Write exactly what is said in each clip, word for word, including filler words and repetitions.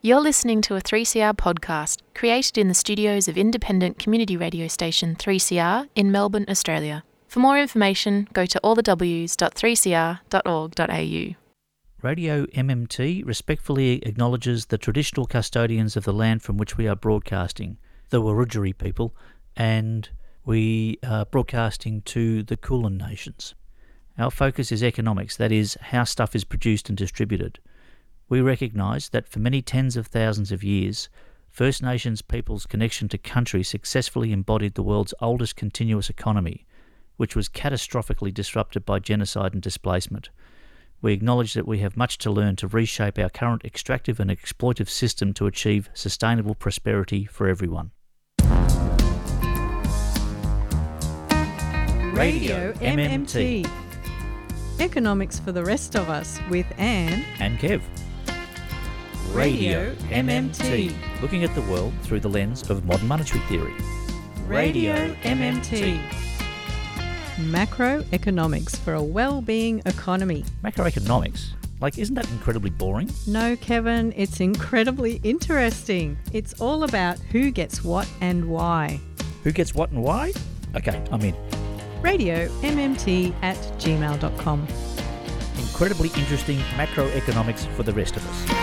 You're listening to a three C R podcast created in the studios of independent community radio station three C R in Melbourne, Australia. For more information, go to all the w s dot three c r dot org dot a u. Radio M M T respectfully acknowledges the traditional custodians of the land from which we are broadcasting, the Wurundjeri people, and we are broadcasting to the Kulin Nations. Our focus is economics, that is, how stuff is produced and distributed. We recognise that for many tens of thousands of years, First Nations people's connection to country successfully embodied the world's oldest continuous economy, which was catastrophically disrupted by genocide and displacement. We acknowledge that we have much to learn to reshape our current extractive and exploitive system to achieve sustainable prosperity for everyone. Radio M M T. Economics for the rest of us with Anne and Kev. Radio M M T. Looking at the world through the lens of modern monetary theory. Radio M M T. Macroeconomics for a well-being economy. Macroeconomics? Like, isn't that incredibly boring? No, Kevin, it's incredibly interesting. It's all about who gets what and why. Who gets what and why? Okay, I'm in. Radio M M T at gmail dot com. Incredibly interesting macroeconomics for the rest of us.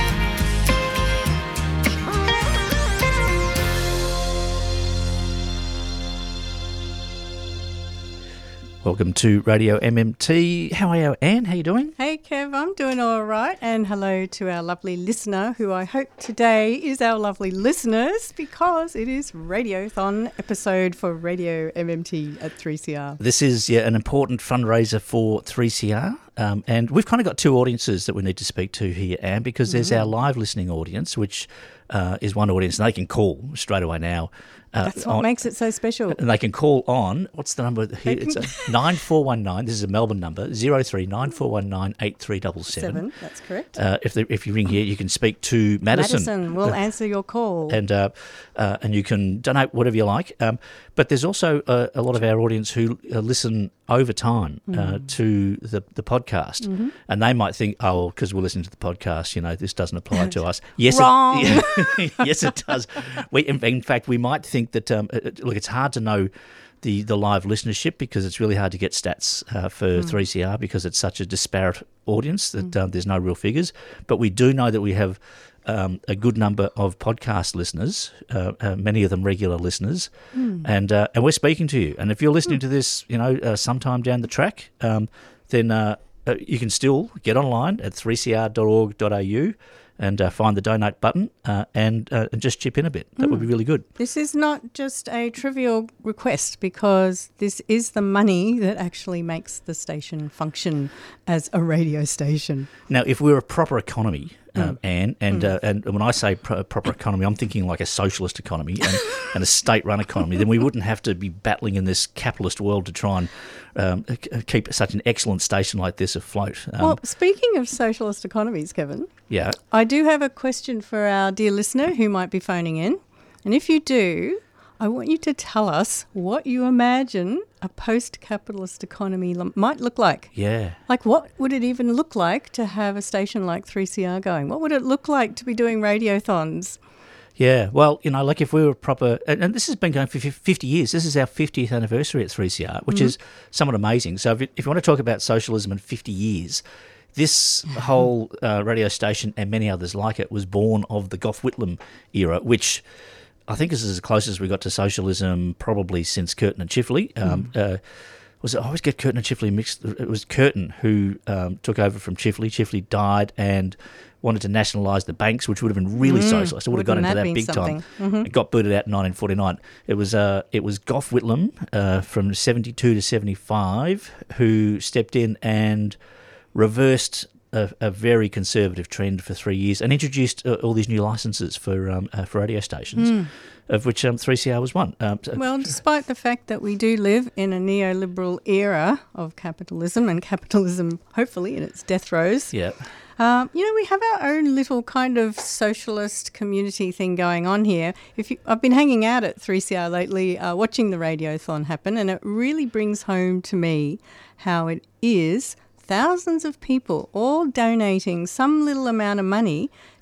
Welcome to Radio M M T. How are you, Anne? How are you doing? Hey, Kev, I'm doing all right. And hello to our lovely listener, who I hope today is our lovely listeners, because it is Radiothon episode for Radio M M T at three C R. This is yeah, an important fundraiser for three C R. Um, and we've kind of got two audiences that we need to speak to here, Anne, because there's mm-hmm. our live listening audience, which uh, is one audience, and they can call straight away now. Uh, That's what on, makes it so special. And they can call on, what's the number here? It's a nine four one nine, this is a Melbourne number, zero three nine four one nine eight three seven seven. Seven, that's correct. Uh, if the, if you ring here, you can speak to Madison. Madison will answer your call. And uh, uh, and you can donate whatever you like. Um, but there's also a, a lot of our audience who uh, listen over time uh, mm. to the, the podcast. Mm-hmm. And they might think, oh, because we're listening to the podcast, you know, this doesn't apply to us. Yes, Wrong. It, yes, it does. We, in, in fact, we might think that, um, it, look, it's hard to know the, the live listenership because it's really hard to get stats uh, for mm. three C R because it's such a disparate audience that mm. uh, there's no real figures. But we do know that we have um, a good number of podcast listeners, uh, uh, many of them regular listeners, mm. and uh, and we're speaking to you. And if you're listening mm. to this, you know, uh, sometime down the track, um, then uh, uh, you can still get online at three c r dot org dot a u and uh, find the donate button uh, and, uh, and just chip in a bit. That mm. would be really good. This is not just a trivial request because this is the money that actually makes the station function as a radio station. Now, if we're a proper economy, uh, mm. Anne, and mm. uh, and when I say pro- proper economy, I'm thinking like a socialist economy and, and a state-run economy, then we wouldn't have to be battling in this capitalist world to try and um, keep such an excellent station like this afloat. Um, well, speaking of socialist economies, Kevin, yeah, I do have a question for our dear listener who might be phoning in. And if you do, I want you to tell us what you imagine a post-capitalist economy l- might look like. Yeah. Like, what would it even look like to have a station like three C R going? What would it look like to be doing radiothons? Yeah, well, you know, like if we were proper, and, and this has been going for fifty years. This is our fiftieth anniversary at three C R, which mm-hmm. is somewhat amazing. So if you, if you want to talk about socialism in fifty years, this whole uh, radio station and many others like it was born of the Gough Whitlam era, which I think is as close as we got to socialism probably since Curtin and Chifley. Um, mm. uh, was it, I always get Curtin and Chifley mixed. It was Curtin who um, took over from Chifley. Chifley died and wanted to nationalise the banks, which would have been really mm, socialist. It would have got into that, that big something? time. Mm-hmm. It got booted out in nineteen forty-nine. It was uh, it was Gough Whitlam uh, from seventy-two to seventy-five who stepped in and reversed a, a very conservative trend for three years and introduced uh, all these new licences for um, uh, for radio stations, mm. of which um, three C R was one. Um, so well, despite the fact that we do live in a neoliberal era of capitalism, and capitalism hopefully in its death throes, yeah. Um, you know, we have our own little kind of socialist community thing going on here. If you, I've been hanging out at three C R lately, uh, watching the Radiothon happen, and it really brings home to me how it is thousands of people all donating some little amount of money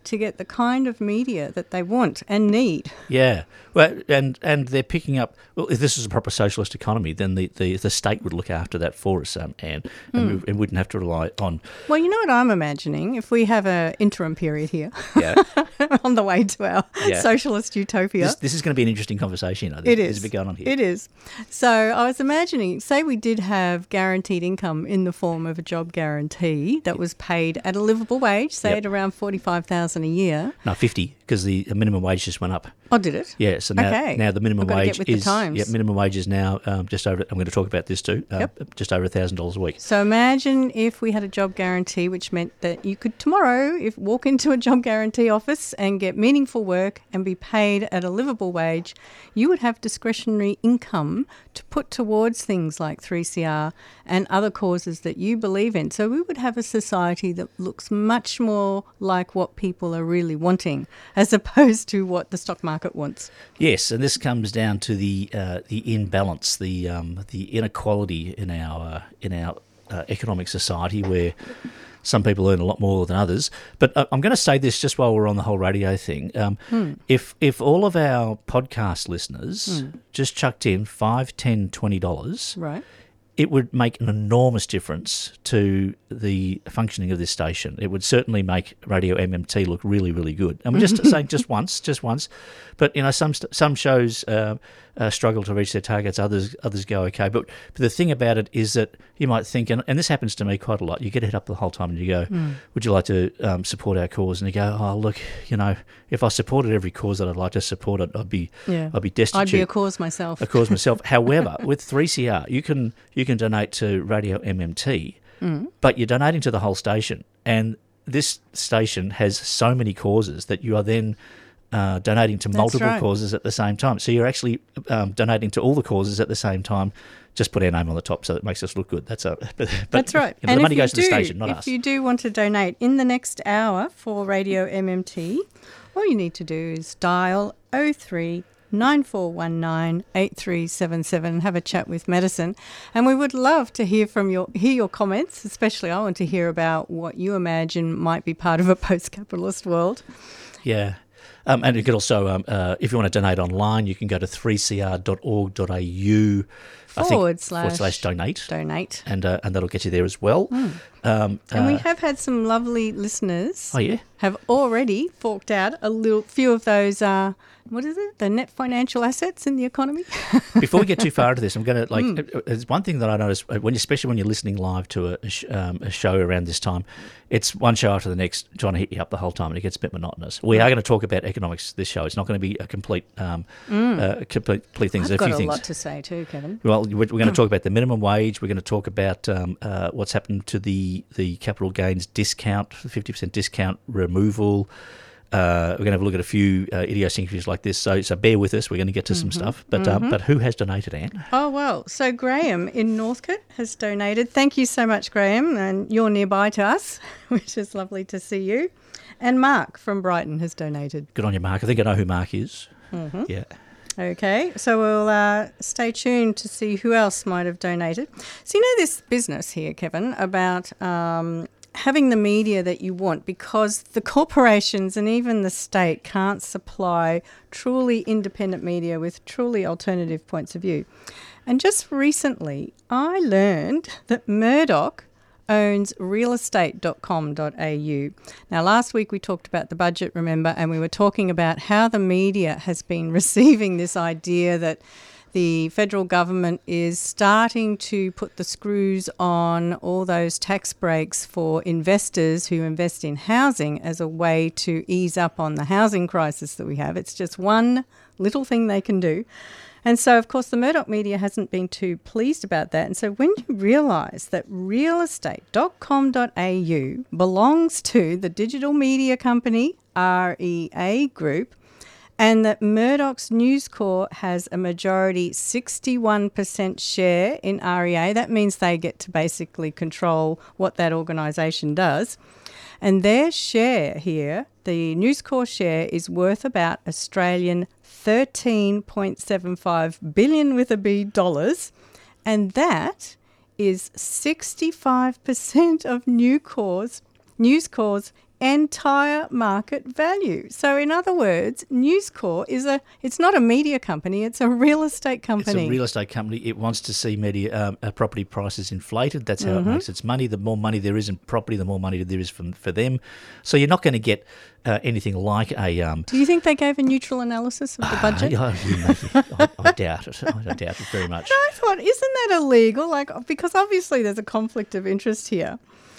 to get the kind of media that they want and need. Yeah, well, and and they're picking up. Well, if this is a proper socialist economy, then the, the, the state would look after that for us, um, Anne, and, Mm. we, and wouldn't have to rely on. Well, you know what I'm imagining? If we have an interim period here Yeah, on the way to our Yeah. socialist utopia. this, this is going to be an interesting conversation. I think. It There's is. a bit going on here. It is. So I was imagining, say we did have guaranteed income in the form of a job guarantee that was paid at a livable wage, say Yep. at around forty-five thousand dollars a year. No, fifty, because the minimum wage just went up. Oh, did it? Yeah, so now, Okay. now the minimum I've got to wage get with the is times. yeah, minimum wage is now um, just over. I'm going to talk about this too. Uh, Yep. Just over a thousand dollars a week. So imagine if we had a job guarantee, which meant that you could tomorrow if walk into a job guarantee office and get meaningful work and be paid at a livable wage, you would have discretionary income to put towards things like three C R and other causes that you believe in. So we would have a society that looks much more like what people are really wanting as opposed to what the stock market wants. Yes, and this comes down to the uh, the imbalance, the um, the inequality in our uh, in our uh, economic society, where some people earn a lot more than others. But uh, I'm going to say this just while we're on the whole radio thing. Um, Hmm. If if all of our podcast listeners Hmm. just chucked in five, ten, twenty dollars, Right. it would make an enormous difference to the functioning of this station. It would certainly make Radio M M T look really, really good. And we're just saying just once, just once. But, you know, some st- some shows uh, uh, struggle to reach their targets, others others go okay. But, but the thing about it is that you might think, and, and this happens to me quite a lot, you get it up the whole time and you go, Mm. would you like to um, support our cause? And you go, oh, look, you know, if I supported every cause that I'd like to support, I'd, I'd be Yeah. I'd be destitute. I'd be a cause myself. Of course, myself. However, with three C R, you can you can donate to Radio M M T, Mm. but you're donating to the whole station. And this station has so many causes that you are then uh, donating to That's multiple right. causes at the same time. So you're actually um, donating to all the causes at the same time. Just put our name on the top so it makes us look good. That's a, but, but, That's right. you know, and the money if you goes to the do- station, not if us. you do want to donate in the next hour for Radio M M T, all you need to do is dial oh three nine four one nine eight three seven seven and have a chat with Madison. And we would love to hear from your hear your comments, especially I want to hear about what you imagine might be part of a post-capitalist world. Yeah. Um, and you could also, um, uh, if you want to donate online, you can go to three c r dot org dot a u I think, Forward slash, forward slash donate. donate. And uh, and that'll get you there as well. Um, And we uh, have had some lovely listeners oh yeah, have already forked out a little few of those, uh, what is it, the net financial assets in the economy? before we get too far into this, I'm going to like. Mm. uh, uh, There's one thing that I notice uh, when, especially when you're listening live to a, a, sh- um, a show around this time, it's one show after the next, trying to hit you up the whole time, and it gets a bit monotonous. We are going to talk about economics this show. It's not going to be a complete, um, uh, complete, complete things. Mm. I've There's a got few a things. lot to say too, Kevin. Well, we're, we're going to talk about the minimum wage. We're going to talk about um, uh, what's happened to the, the capital gains discount, fifty percent discount removal. Uh, we're going to have a look at a few uh, idiosyncrasies like this. So, so bear with us. We're going to get to some stuff. But um, but who has donated, Anne? Oh, well, so Graham in Northcote has donated. Thank you so much, Graham, and you're nearby to us, which is lovely to see you. And Mark from Brighton has donated. Good on you, Mark. I think I know who Mark is. Mm-hmm. Yeah. Okay, so we'll uh, stay tuned to see who else might have donated. So you know this business here, Kevin, about um, having the media that you want because the corporations and even the state can't supply truly independent media with truly alternative points of view. And just recently, I learned that Murdoch owns real estate dot com dot a u. Now, last week we talked about the budget, remember, and we were talking about how the media has been receiving this idea that the federal government is starting to put the screws on all those tax breaks for investors who invest in housing as a way to ease up on the housing crisis that we have. It's just one little thing they can do. And so, of course, the Murdoch media hasn't been too pleased about that. And so when you realise that real estate dot com dot a u belongs to the digital media company R E A Group, and that Murdoch's News Corp has a majority sixty-one percent share in R E A, that means they get to basically control what that organisation does. And their share here, the News Corp share, is worth about Australian thirteen point seven five billion with a B dollars, and that is sixty-five percent of News Corp's, News Corp's entire market value. So in other words, News Corp is a, it's not a media company, it's a real estate company. It's a real estate company. It wants to see media um, uh, property prices inflated. That's how mm-hmm. it makes its money. The more money there is in property, the more money there is for, for them. So you're not going to get uh, anything like a... Um, Do you think they gave a neutral analysis of the budget? Uh, I, I, I doubt it. I doubt it very much. And I thought, isn't that illegal? Like, because obviously there's a conflict of interest here.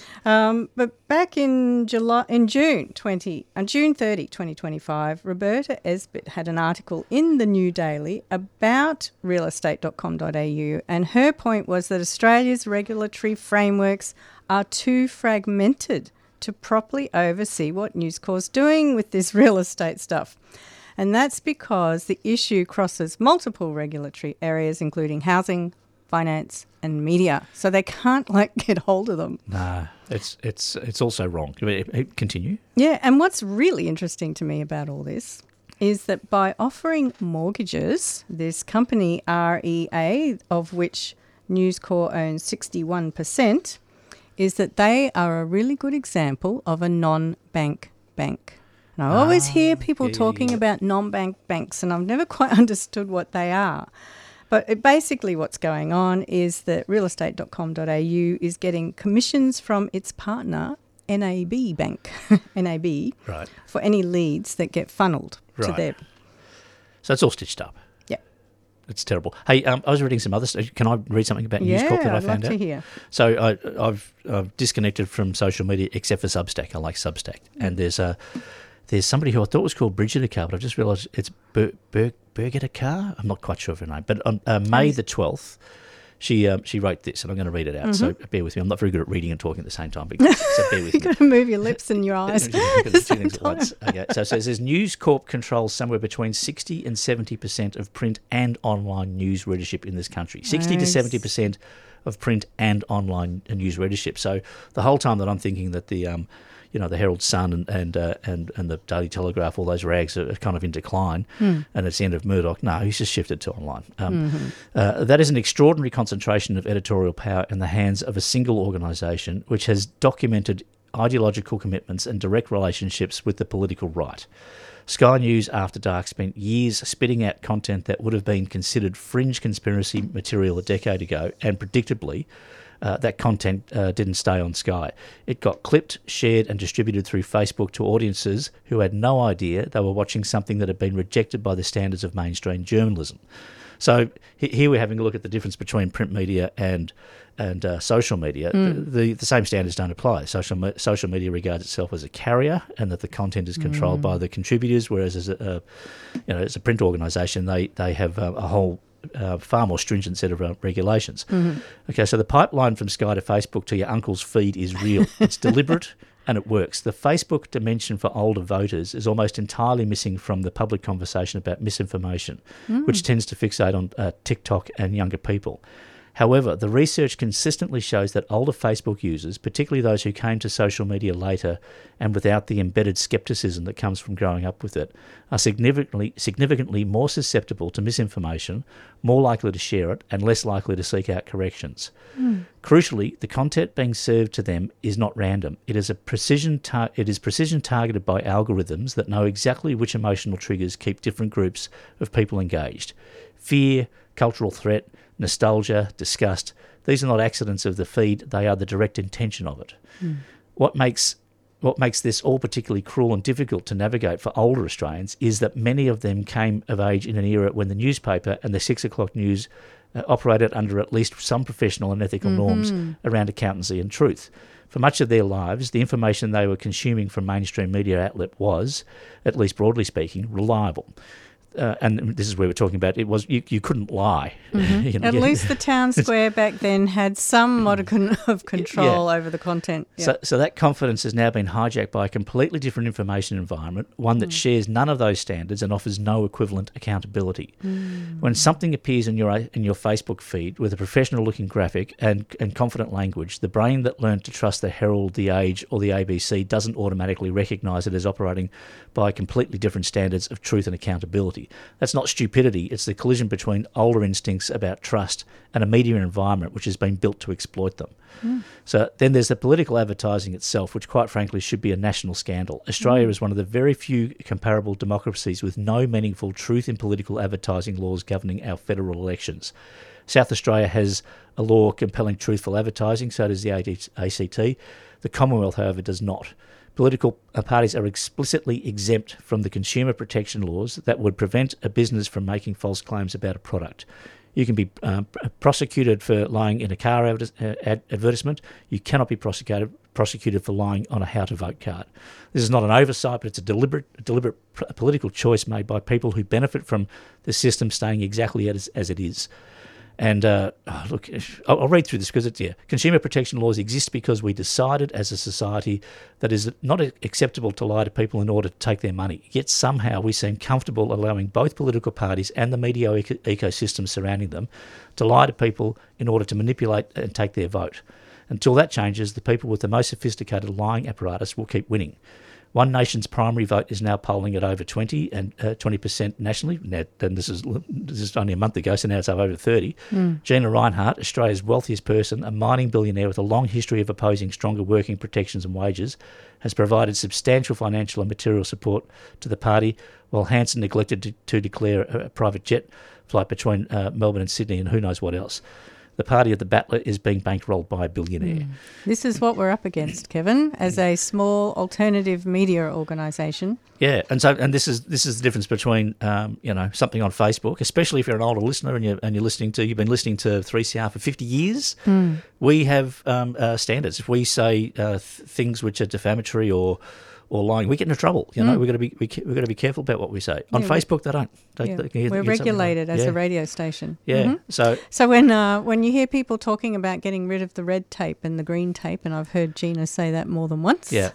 Um, but back in July, in June twenty, on June thirtieth, twenty twenty-five, Roberta Esbitt had an article in the New Daily about real estate dot com dot a u, and her point was that Australia's regulatory frameworks are too fragmented to properly oversee what News Corp's doing with this real estate stuff. And that's because the issue crosses multiple regulatory areas, including housing, finance and media. So they can't, like, get hold of them. No, it's it's it's also wrong. Continue. Yeah, and what's really interesting to me about all this is that by offering mortgages, this company R E A, of which News Corp owns sixty-one percent, is that they are a really good example of a non-bank bank. And I always ah, hear people yeah, talking yeah. about non-bank banks, and I've never quite understood what they are. But it basically what's going on is that real estate dot com dot a u is getting commissions from its partner, N A B Bank, N A B, right. for any leads that get funneled right. to them. So it's all stitched up. Yeah. It's terrible. Hey, um, I was reading some other stuff. Can I read something about yeah, News Corp that I I'd found love out? to hear. So I, I've, I've disconnected from social media except for Substack. I like Substack. Mm. And there's a... There's somebody who I thought was called Bridget Carr, but I just realised it's Ber- Ber- Birgit Carr. I'm not quite sure of her name. But on uh, May the twelfth, she um, she wrote this, and I'm going to read it out. Mm-hmm. So bear with me. I'm not very good at reading and talking at the same time. But, so bear with You've me. got to move your lips and your eyes. Two things at once. Okay. So, so it says News Corp controls somewhere between sixty and seventy percent of print and online news readership in this country. sixty nice. to seventy percent of print and online news readership. So the whole time that I'm thinking that the... Um, you know, the Herald Sun and and, uh, and and the Daily Telegraph, all those rags are kind of in decline, mm. and it's the end of Murdoch. No, he's just shifted to online. Um, mm-hmm. uh, that is an extraordinary concentration of editorial power in the hands of a single organisation which has documented ideological commitments and direct relationships with the political right. Sky News After Dark spent years spitting out content that would have been considered fringe conspiracy material a decade ago, and predictably, Uh, that content uh, didn't stay on Sky. It got clipped, shared and distributed through Facebook to audiences who had no idea they were watching something that had been rejected by the standards of mainstream journalism. So here we're having a look at the difference between print media and and uh, social media. Mm. The, the the same standards don't apply. Social me- social media regards itself as a carrier, and that the content is controlled mm. by the contributors, whereas as a, a you know as a print organisation, they they have a, a whole Uh, far more stringent set of uh, regulations. Mm-hmm. Okay, so the pipeline from Sky to Facebook to your uncle's feed is real. It's deliberate and it works. The Facebook dimension for older voters is almost entirely missing from the public conversation about misinformation, mm. which tends to fixate on uh, TikTok and younger people. However, the research consistently shows that older Facebook users, particularly those who came to social media later and without the embedded scepticism that comes from growing up with it, are significantly significantly more susceptible to misinformation, more likely to share it, and less likely to seek out corrections. Mm. Crucially, the content being served to them is not random. It is a precision tar- it is precision targeted by algorithms that know exactly which emotional triggers keep different groups of people engaged. Fear, cultural threat, nostalgia, disgust, these are not accidents of the feed, they are the direct intention of it. Mm. What makes what makes this all particularly cruel and difficult to navigate for older Australians is that many of them came of age in an era when the newspaper and the six o'clock news uh, operated under at least some professional and ethical mm-hmm. norms around accountancy and truth. For much of their lives, the information they were consuming from mainstream media outlet was, at least broadly speaking, reliable. Uh, and this is where we're talking about, it was you, you couldn't lie. Mm-hmm. you know, At least the town square back then had some modicum of control yeah. over the content. Yeah. So, so that confidence has now been hijacked by a completely different information environment, one that mm. shares none of those standards and offers no equivalent accountability. Mm. When something appears in your in your Facebook feed with a professional-looking graphic and, and confident language, the brain that learned to trust the Herald, the Age or the A B C doesn't automatically recognise it as operating by completely different standards of truth and accountability. society. That's not stupidity. It's the collision between older instincts about trust and a media environment which has been built to exploit them. Mm. So then there's the political advertising itself, which quite frankly should be a national scandal. Australia mm. is one of the very few comparable democracies with no meaningful truth in political advertising laws governing our federal elections. South Australia has a law compelling truthful advertising, so does the A C T. The Commonwealth, however, does not. Political parties are explicitly exempt from the consumer protection laws that would prevent a business from making false claims about a product. You can be um, prosecuted for lying in a car ad- ad- advertisement. You cannot be prosecuted prosecuted for lying on a how to vote card. This is not an oversight, but it's a deliberate, deliberate pr- political choice made by people who benefit from the system staying exactly as, as it is. And uh, oh, look, I'll, I'll read through this because it's, yeah, consumer protection laws exist because we decided as a society that it is not acceptable to lie to people in order to take their money. Yet somehow we seem comfortable allowing both political parties and the media eco- ecosystem surrounding them to lie to people in order to manipulate and take their vote. Until that changes, the people with the most sophisticated lying apparatus will keep winning. One Nation's primary vote is now polling at over twenty and uh, twenty percent nationally. Now, then this is this is only a month ago, so now it's over thirty. Mm. Gina Rinehart, Australia's wealthiest person, a mining billionaire with a long history of opposing stronger working protections and wages, has provided substantial financial and material support to the party, while Hanson neglected to, to declare a, a private jet flight between uh, Melbourne and Sydney and who knows what else. The party of the battler is being bankrolled by a billionaire. Mm. This is what we're up against, Kevin, as a small alternative media organisation. Yeah, and so and this is this is the difference between um, you know something on Facebook, especially if you're an older listener and you're and you're listening to you've been listening to three C R for fifty years. Mm. We have um, uh, standards. If we say uh, th- things which are defamatory or or lying, we get into trouble. You know, mm. we've got to be we we've got to be careful about what we say. On yeah, Facebook, they don't. They, yeah. they get, We're get regulated like, as yeah. a radio station. Yeah. Mm-hmm. So so when uh, when you hear people talking about getting rid of the red tape and the green tape, and I've heard Gina say that more than once. Yeah.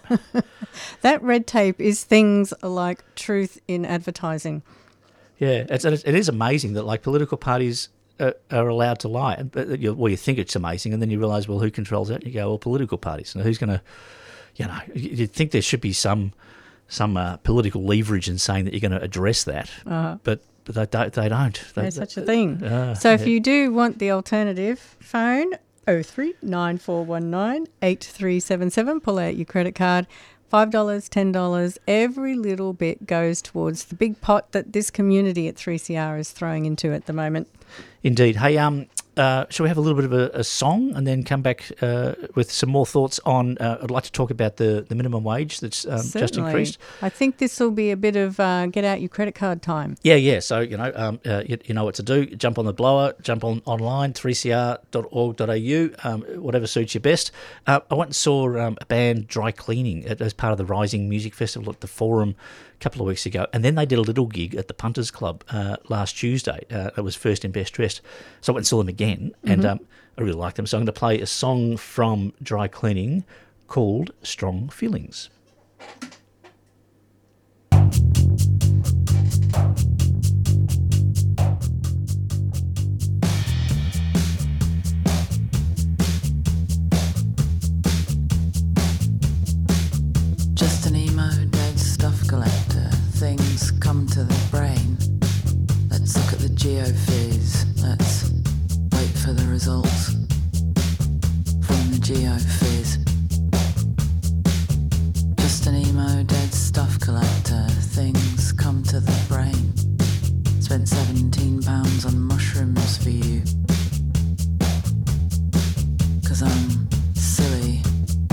That red tape is things like truth in advertising. Yeah, it's, it is amazing that like political parties are, are allowed to lie. But you, well, you think it's amazing, and then you realise, well, who controls that? And you go, well, political parties. And who's going to, you know, you'd think there should be some. some uh, political leverage in saying that you're going to address that, uh-huh. but, but they don't. They don't. They, There's such a thing. Uh, so if yeah. you do want the alternative, phone oh three nine four one nine eight three seven seven. Pull out your credit card. five dollars, ten dollars. Every little bit goes towards the big pot that this community at three C R is throwing into at the moment. Indeed. Hey, um, uh, shall we have a little bit of a, a song and then come back uh, with some more thoughts on, uh, I'd like to talk about the, the minimum wage that's um, just increased. I think this will be a bit of uh, get out your credit card time. Yeah, yeah. So, you know, um, uh, you, you know what to do. Jump on the blower, jump on online, three c r dot org dot a u, um, whatever suits you best. Uh, I went and saw um, a band, Dry Cleaning, as part of the Rising Music Festival at the Forum a couple of weeks ago, and then they did a little gig at the Punters Club uh, last Tuesday. Uh, it was First in Best Dressed, so I went and saw them again, and mm-hmm. um, I really liked them. So I'm going to play a song from Dry Cleaning called Strong Feelings. Just an emo dead stuff collector. Things come to the brain. Let's look at the geophys. Let's wait for the results from the geophys. Just an emo dead stuff collector. Things come to the brain. Spent seventeen pounds on mushrooms for you. 'Cause I'm silly.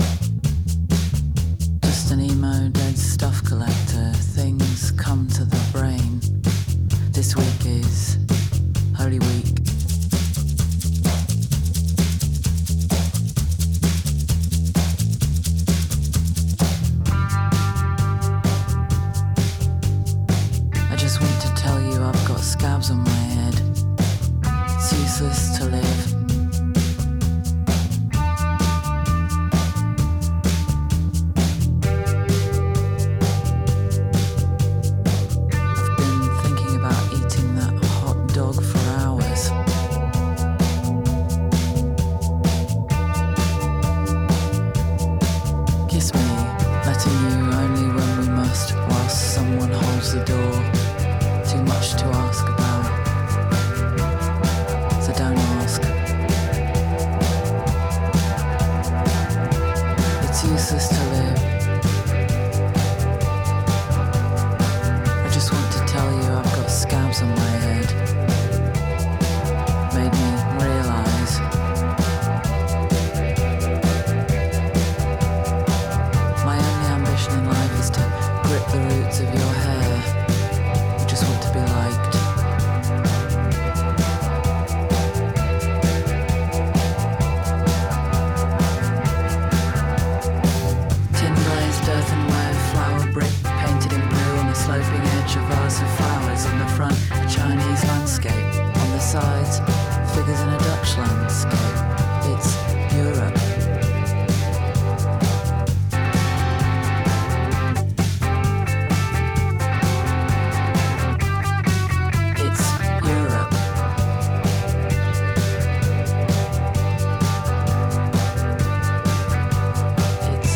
Just an emo dead stuff collector. Things come to the brain. This week is Holy Week. I just want to tell you I've got scabs on my head. It's useless to live. The door Too much to ask about, so don't ask. It's useless to live. I just want to tell you I've got scabs on my head. Made me realise my only ambition in life is to grip the roots of your hair. You just want to be liked. Tin glazed earthenware, flower brick painted in blue on the sloping edge, a vase of flowers on the front, a Chinese landscape on the sides, figures in a Dutch landscape. It's Europe. It's Europe. It's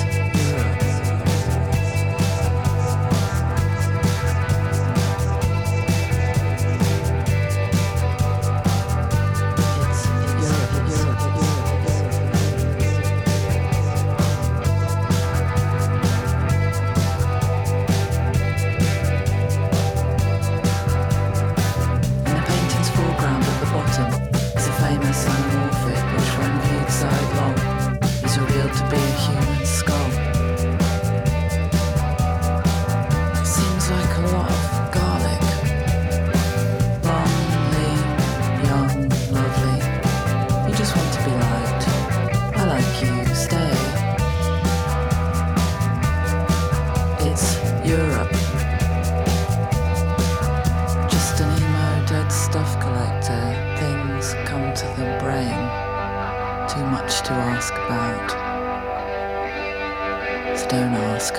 In the painting's foreground at the bottom is a famous anamorphic which, when viewed sidelong, is revealed to be a human skull. It seems like a lot of garlic. Long, lean, young, lovely. You just want to be liked. I like you, stay. It's Europe. Just an emo dead stuff collector. Things come to the brain. Too much to ask about. So don't ask.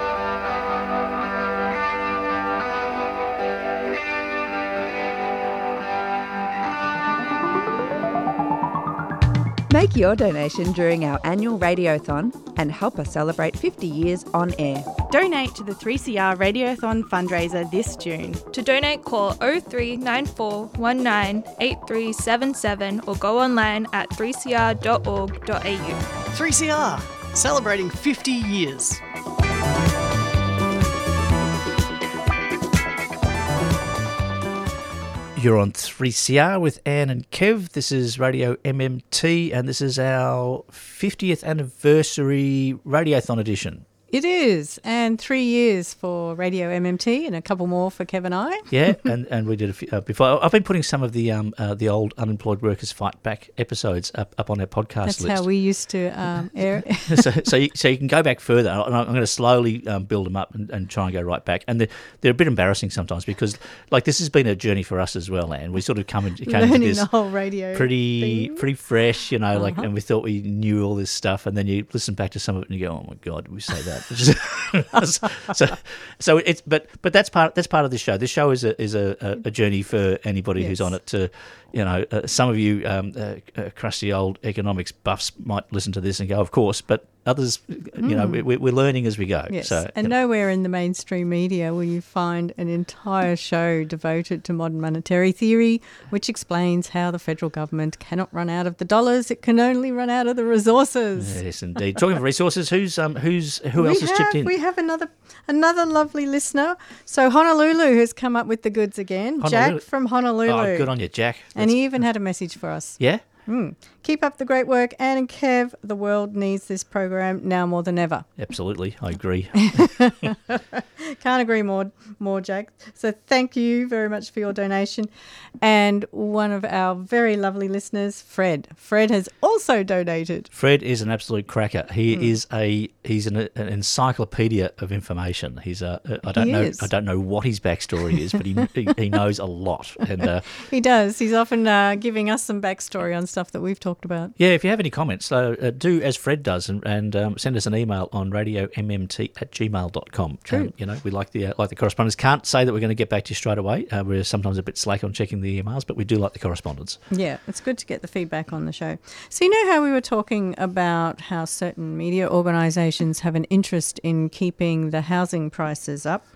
Make your donation during our annual Radiothon and help us celebrate fifty years on air. Donate to the three C R Radiothon fundraiser this June. To donate, call oh three nine four one nine eight three seven seven or go online at three c r dot org dot a u. three C R, celebrating fifty years. You're on three C R with Anne and Kev. This is Radio M M T, and this is our fiftieth anniversary Radiothon edition. It is, and three years for Radio M M T and a couple more for Kev and I. Yeah, and, and we did a few uh, before. I've been putting some of the um uh, the old Unemployed Workers Fight Back episodes up, up on our podcast That's list. how we used to um, air it. so, so, you, so you can go back further. And I'm going to slowly um, build them up and, and try and go right back. And they're, they're a bit embarrassing sometimes because, like, this has been a journey for us as well, Anne. We sort of come in, came Learning into this the whole radio pretty thing. pretty fresh, you know, Uh-huh. like, and we thought we knew all this stuff, and then you listen back to some of it and you go, oh my God, did we say that? so, so it's but but that's part that's part of this show. This show is a is a, a, a journey for anybody who's Yes. on it to, you know, uh, some of you um, uh, uh, crusty old economics buffs might listen to this and go, of course, but others, you know, we, we're learning as we go. Yes, So, and you know, nowhere in the mainstream media will you find an entire show devoted to modern monetary theory, which explains how the federal government cannot run out of the dollars; it can only run out of the resources. yes, indeed. Talking of resources, who's um who's who we else has have, chipped in? We have another another lovely listener. So Honolulu has come up with the goods again. Honolulu. Jack from Honolulu. Oh, good on you, Jack. And That's- he even had a message for us. yeah. Mm. Keep up the great work, Anne and Kev. The world needs this program now more than ever. Absolutely, I agree. Can't agree more, more, Jack. So thank you very much for your donation. And one of our very lovely listeners, Fred. Fred has also donated. Fred is an absolute cracker. He Hmm. is a he's an, an encyclopedia of information. He's a I don't He know is. I don't know what his backstory is, but he he, he knows a lot. And uh, He does. He's often uh, giving us some backstory on stuff that we've talked about. yeah, if you have any comments, uh, uh, do as Fred does and, and um, send us an email on radio m m t at gmail dot com. True. Um, you know, we like the uh, like the correspondence. Can't say that we're going to get back to you straight away. Uh, we're sometimes a bit slack on checking the emails, but we do like the correspondence. Yeah, it's good to get the feedback on the show. So you know how we were talking about how certain media organisations have an interest in keeping the housing prices up?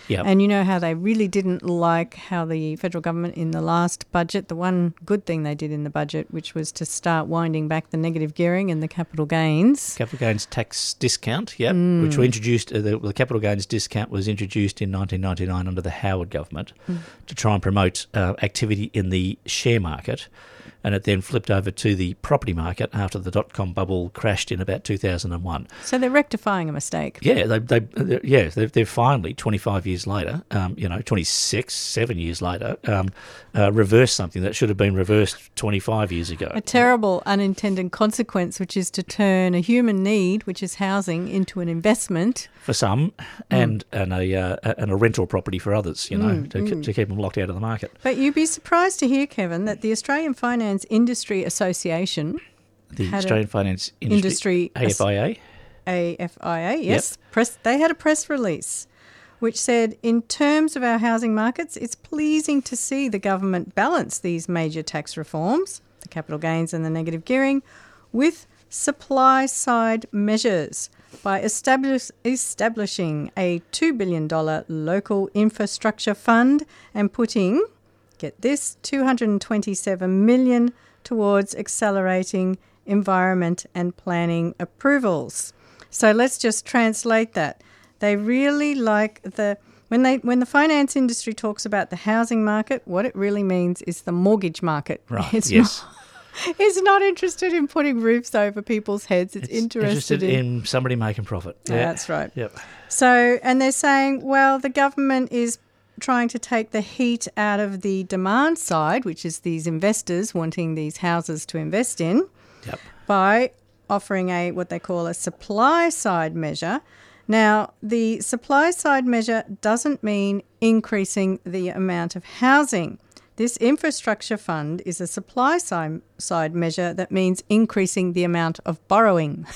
Yep. And you know how they really didn't like how the federal government in the last budget, the one good thing they did in the budget, which was to start winding back the negative gearing and the capital gains. Capital gains tax discount, yep, Mm. which were introduced, uh, the, the capital gains discount was introduced in nineteen ninety-nine under the Howard government Mm. to try and promote uh, activity in the share market. And it then flipped over to the property market after the dot-com bubble crashed in about two thousand one. So they're rectifying a mistake. Yeah, they, they, they're, yeah, they've, they've finally, twenty-five years later, um, you know, twenty-six, seven years later, um, uh, reversed something that should have been reversed twenty-five years ago. A terrible unintended consequence, which is to turn a human need, which is housing, into an investment. For some, and and a uh, and a rental property for others, you know, Mm, to, mm. to keep them locked out of the market. But you'd be surprised to hear, Kevin, that the Australian Finance Industry Association, The had a Australian Finance Industry, Industry A F I A, A F I A, yes, press, they had a press release which said, in terms of our housing markets, it's pleasing to see the government balance these major tax reforms, the capital gains and the negative gearing, with supply-side measures by establish, establishing a two billion dollars local infrastructure fund and putting, get this, two hundred twenty-seven million dollars towards accelerating environment and planning approvals. So let's just translate that. They really like the when they when the finance industry talks about the housing market, what it really means is the mortgage market. right? It's yes, not, it's not interested in putting roofs over people's heads. It's, it's interested, interested in, somebody making profit. Yeah, that's right. Yep. So, and they're saying, well, the government is trying to take the heat out of the demand side, which is these investors wanting these houses to invest in, Yep. by offering a what they call a supply side measure. Now, the supply side measure doesn't mean increasing the amount of housing. This infrastructure fund is a supply side side measure that means increasing the amount of borrowing.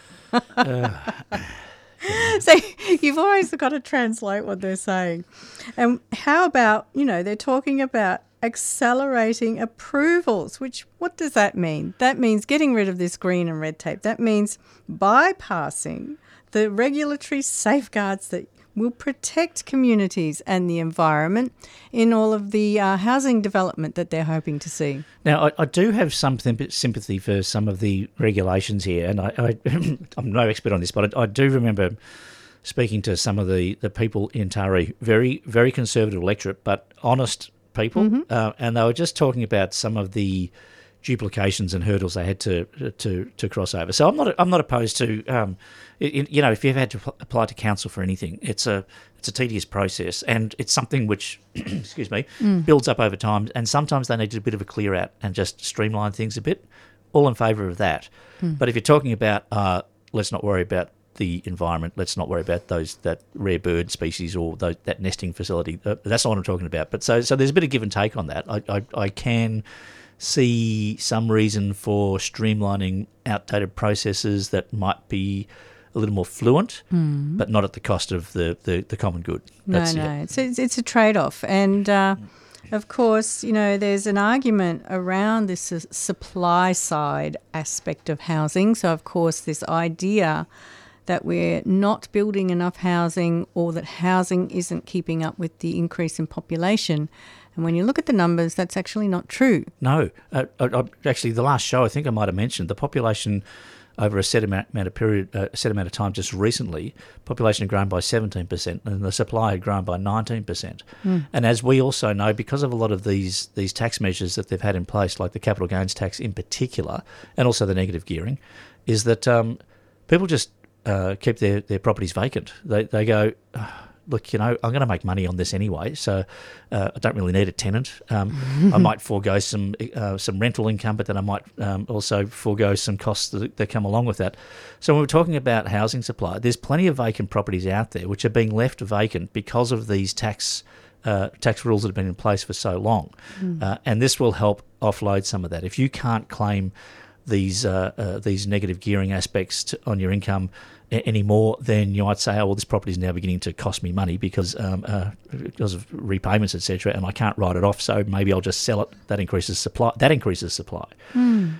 Uh, So you've always got to translate what they're saying. And how about, you know, they're talking about accelerating approvals, which, what does that mean? That means getting rid of this green and red tape. That means bypassing the regulatory safeguards that will protect communities and the environment in all of the uh, housing development that they're hoping to see. Now, I, I do have some thim- sympathy for some of the regulations here, and I, I, I'm no expert on this, but I, I do remember speaking to some of the, the people in Taree, very, very conservative electorate, but honest people, Mm-hmm. uh, and they were just talking about some of the duplications and hurdles they had to to to cross over. So I'm not I'm not opposed to um, it, you know, if you've had to pl- apply to council for anything, it's a it's a tedious process, and it's something which excuse me Mm. builds up over time, and sometimes they need a bit of a clear out and just streamline things a bit. All in favour of that. Mm. But if you're talking about uh, let's not worry about the environment, let's not worry about those that rare bird species or those, that nesting facility. Uh, that's not what I'm talking about. But so so there's a bit of give and take on that. I I, I can see some reason for streamlining outdated processes that might be a little more fluent, Mm. but not at the cost of the, the, the common good. No, That's no, it. it's, it's it's a trade-off, and uh, of course, you know, there's an argument around this uh, supply side aspect of housing. So, of course, this idea that we're not building enough housing, or that housing isn't keeping up with the increase in population. And when you look at the numbers, that's actually not true. No, uh, I, I, actually, the last show I think I might have mentioned the population over a set amount, amount of period, uh, a set amount of time just recently, population had grown by seventeen percent, and the supply had grown by nineteen percent. Mm. And as we also know, because of a lot of these these tax measures that they've had in place, like the capital gains tax in particular, and also the negative gearing, is that um, people just uh, keep their, their properties vacant. They they go, "Oh, look, you know, I'm going to make money on this anyway, so uh, I don't really need a tenant. Um, I might forego some uh, some rental income, but then I might um, also forego some costs that, that come along with that. So when we're talking about housing supply, there's plenty of vacant properties out there which are being left vacant because of these tax uh, tax rules that have been in place for so long. Mm. Uh, and this will help offload some of that. If you can't claim these uh, uh, these negative gearing aspects to, on your income a- anymore, then you might say, oh, well, this property is now beginning to cost me money because um, uh, because of repayments, et cetera, and I can't write it off, so maybe I'll just sell it. That increases supply. That increases supply. Mm.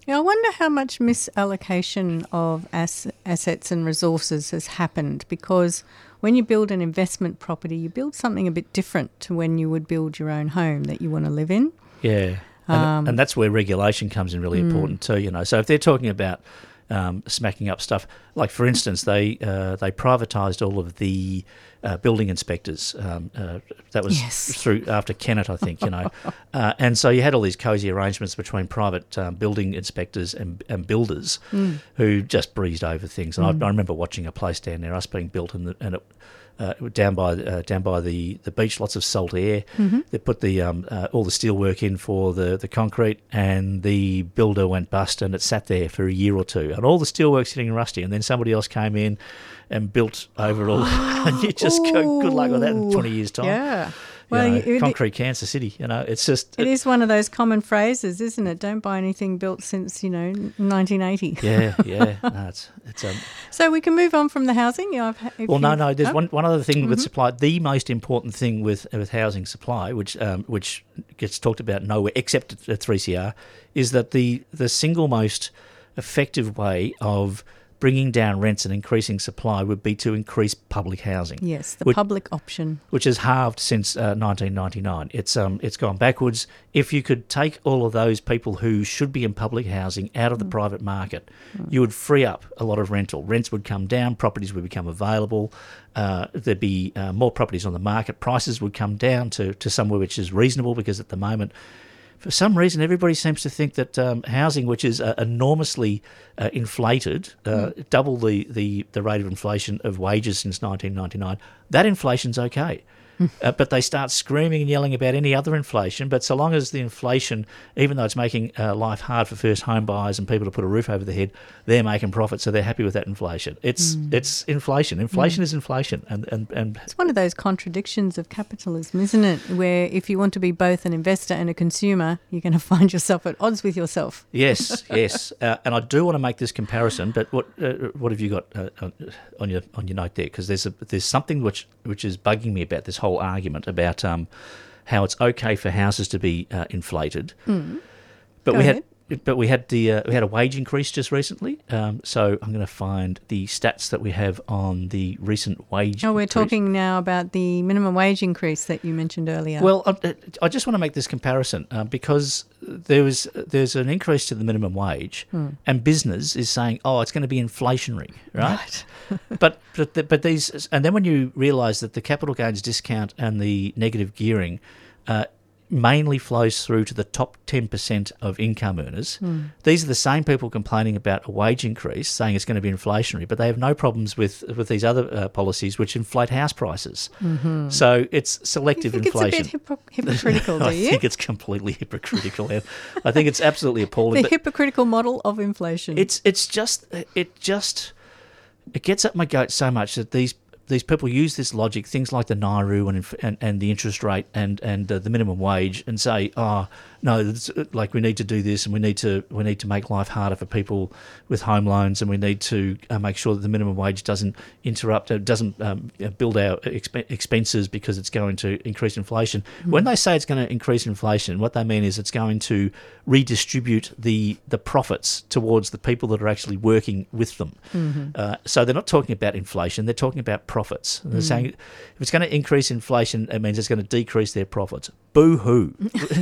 Yeah, I wonder how much misallocation of ass- assets and resources has happened, because when you build an investment property, you build something a bit different to when you would build your own home that you want to live in. Yeah, and, Um, and that's where regulation comes in really mm. important too. You know, so if they're talking about um, smacking up stuff, like for instance, they uh, they privatised all of the uh, building inspectors. Um, uh, that was Yes. through after Kennett, I think. You know, uh, and so you had all these cosy arrangements between private um, building inspectors and, and builders Mm. who just breezed over things. And Mm. I, I remember watching a place down there, us being built, and, the, and it. Uh, down by uh, down by the, the beach, lots of salt air. Mm-hmm. They put the um, uh, all the steel work in for the, the concrete, and the builder went bust, and it sat there for a year or two, and all the steel work's sitting rusty. And then somebody else came in and built over it all, and you just go, good luck with that in twenty years' time. Yeah. You Well, know, you- it- concrete cancer city. You know, it's just It is one of those common phrases, isn't it? Don't buy anything built since, you know, nineteen eighty. yeah, yeah. No, it's it's um. So we can move on from the housing. Yeah, I've, if Well, no, you- no. There's oh, one one other thing with Mhm. supply. The most important thing with with housing supply, which um, which gets talked about nowhere except at three C R, is that the the single most effective way of bringing down rents and increasing supply would be to increase public housing. Yes, the which, public option. which has halved since uh, nineteen ninety-nine. It's um it's gone backwards. If you could take all of those people who should be in public housing out of the private market, you would free up a lot of rental. Rents would come down, properties would become available, uh, there'd be uh, more properties on the market, prices would come down to, to somewhere which is reasonable, because at the moment, for some reason, everybody seems to think that um, housing, which is uh, enormously uh, inflated, uh, Mm. double the, the, the rate of inflation of wages since nineteen ninety-nine, that inflation's okay. Uh, but they start screaming and yelling about any other inflation. But so long as the inflation, even though it's making uh, life hard for first home buyers and people to put a roof over their head, they're making profit, so they're happy with that inflation. It's Mm. it's inflation. Inflation is inflation, and and, and It's one of those contradictions of capitalism, isn't it? Where if you want to be both an investor and a consumer, you're going to find yourself at odds with yourself. yes, yes. Uh, and I do want to make this comparison. But what uh, what have you got uh, on- on your on your note there? Because there's a there's something which which is bugging me about this whole argument about um, how it's okay for houses to be uh, inflated, Mm. but Go we ahead. had but we had the uh, we had a wage increase just recently. Um, so I'm going to find the stats that we have on the recent wage. Oh, we're increase. talking now about the minimum wage increase that you mentioned earlier. Well, I, I just want to make this comparison uh, because there was there's an increase to the minimum wage, Hmm. and business is saying, "Oh, it's going to be inflationary," right? but but the, but these, and then when you realise that the capital gains discount and the negative gearing uh, mainly flows through to the top ten percent of income earners. Hmm. These are the same people complaining about a wage increase, saying it's going to be inflationary, but they have no problems with, with these other uh, policies which inflate house prices. Mhm. So it's selective you think inflation. it's a bit hypo- hypocritical, do I you? think it's completely hypocritical. and I think it's absolutely appalling. The but hypocritical model of inflation. it's it's just it just it gets up my goat so much that these these people use this logic, things like the Nauru and inf- and, and the interest rate and and uh, the minimum wage, and say, oh no, it's, uh, like we need to do this, and we need to we need to make life harder for people with home loans, and we need to uh, make sure that the minimum wage doesn't interrupt, uh, doesn't um, build our exp- expenses because it's going to increase inflation. Mm. When they say it's going to increase inflation, what they mean is it's going to redistribute the the profits towards the people that are actually working with them. Mhm. Uh, so they're not talking about inflation; they're talking about profits. They're Mm. saying if it's going to increase inflation, it means it's going to decrease their profits. Boo hoo!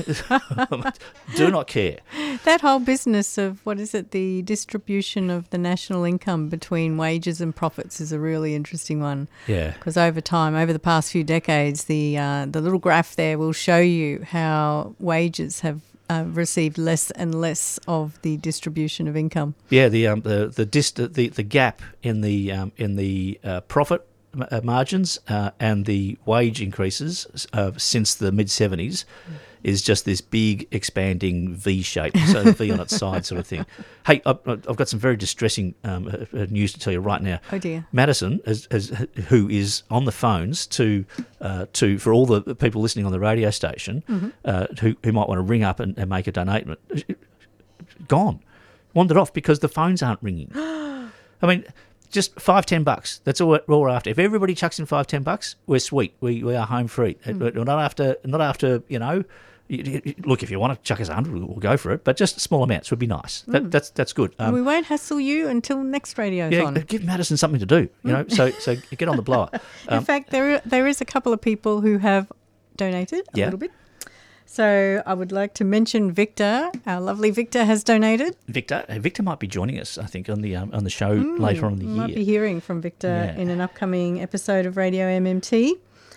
Do not care. That whole business of, what is it, the distribution of the national income between wages and profits is a really interesting one. Yeah. Because over time, over the past few decades, the uh, the little graph there will show you how wages have uh, received less and less of the distribution of income. Yeah, the um, the the, dist- the the gap in the um, in the uh, profit m- uh, margins uh, and the wage increases uh, since the mid seventies is just this big expanding V shape, so V on its side sort of thing. Hey, I've, I've got some very distressing um, uh, uh, news to tell you right now. Oh dear. Madison, as, as, who is on the phones to uh, to for all the people listening on the radio station, Mhm. uh, who who might want to ring up and, and make a donation, gone, wandered off because the phones aren't ringing. I mean, just five, ten bucks. That's all we're, all we're after. If everybody chucks in five, ten bucks, we're sweet. We we are home free. Mm. We're not after not after you know you, you, look, if you want to chuck us a hundred, we'll, we'll go for it. But just small amounts would be nice. That, that's that's good. Um, we won't hassle you until next Radiothon. Yeah, give Madison something to do. You know, so so get on the blower. Um, In fact, there there is a couple of people who have donated a yeah. little bit. So I would like to mention Victor. Our lovely Victor has donated. Victor, uh, Victor might be joining us, I think, on the um, on the show mm, later on in the might year. Might be hearing from Victor yeah. in an upcoming episode of Radio M M T.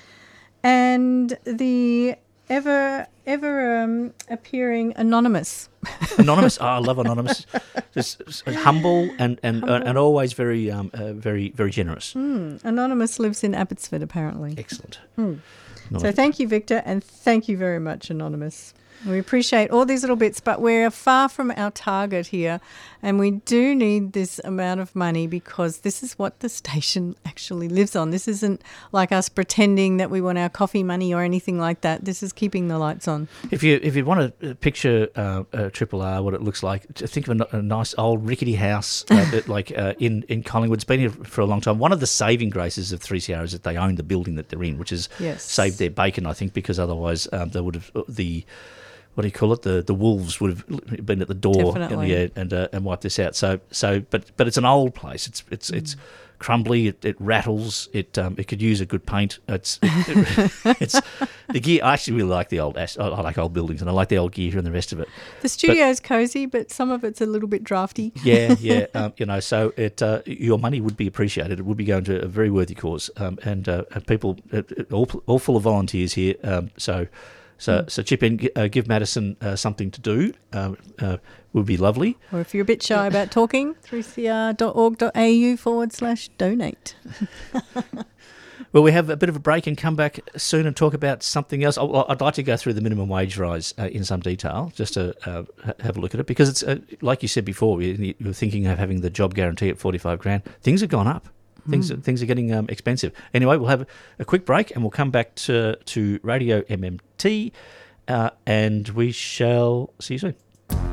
And the ever ever um, appearing Anonymous. Anonymous, oh, I love Anonymous. Just humble and and, humble. Uh, and always very um uh, very very generous. Mm. Anonymous lives in Abbotsford, apparently. Excellent. Mm. So thank you, Victor, and thank you very much, Anonymous. We appreciate all these little bits, but we're far from our target here, and we do need this amount of money because this is what the station actually lives on. This isn't like us pretending that we want our coffee money or anything like that. This is keeping the lights on. If you if you want to picture uh, uh, Triple R, what it looks like, think of a, a nice old rickety house uh, that, like uh, in, in Collingwood. It's been here for a long time. One of the saving graces of three C R is that they own the building that they're in, which has yes. saved their bacon, I think, because otherwise um, they would have the... What do you call it? The the wolves would have been at the door and, yeah, and uh, and wiped this out. So so but but it's an old place. It's it's mm. it's crumbly. It, it rattles. It um it could use a good paint. It's it, it, it's the gear. I actually really like the old. I like old buildings and I like the old gear and the rest of it. The studio's but, cosy, but some of it's a little bit drafty. Yeah, yeah. um, you know, so it uh, your money would be appreciated. It would be going to a very worthy cause. Um, and, uh, and people uh, all all full of volunteers here. Um, so. So, mm. so chip in, uh, give Madison uh, something to do. Um, uh, would be lovely. Or if you're a bit shy about talking, three c r dot org dot a u forward slash donate. Well, we have a bit of a break and come back soon and talk about something else. I'd like to go through the minimum wage rise uh, in some detail, just to uh, have a look at it, because it's uh, like you said before, you were thinking of having the job guarantee at forty-five grand. Things have gone up. Things mm. things are getting um, expensive. Anyway, we'll have a quick break and we'll come back to, to Radio M M T uh, and we shall see you soon.